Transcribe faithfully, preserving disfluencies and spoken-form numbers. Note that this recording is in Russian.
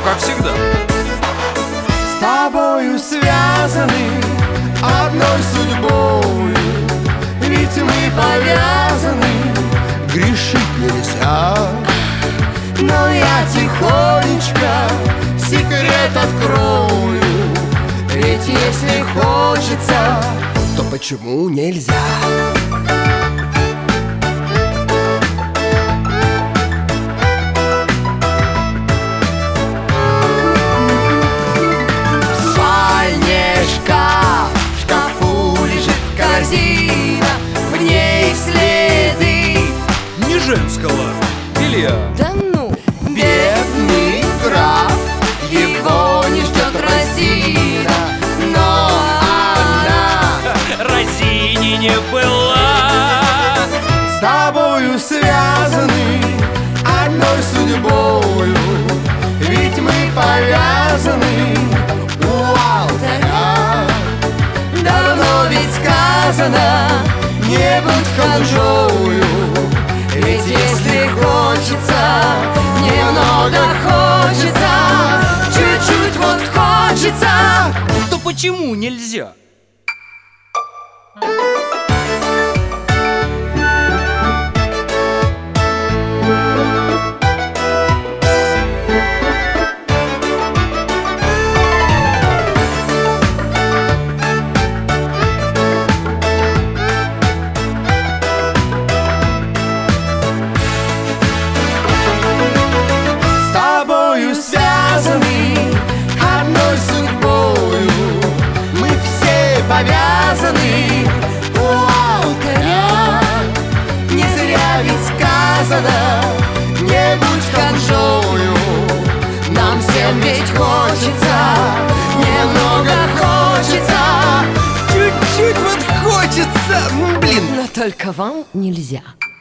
как всегда. С тобою связаны одной судьбой, ведь мы повязаны, грешить нельзя. Но я тихонечко секрет открою, ведь если хочется, то почему нельзя? Женского белья. Да ну! Бедный граф, его не ждет разина, но она разине не была. С тобою связаны одной судьбою, ведь мы повязаны у алтаря. Давно ведь сказано, не будь ханжою, ведь если хочется, немного хочется, чуть-чуть вот хочется, то почему нельзя? повязаны у алтаря. Не зря ведь сказано, не будь ханжою. Нам всем ведь хочется, немного хочется, чуть-чуть вот хочется, блин. Но только вам нельзя.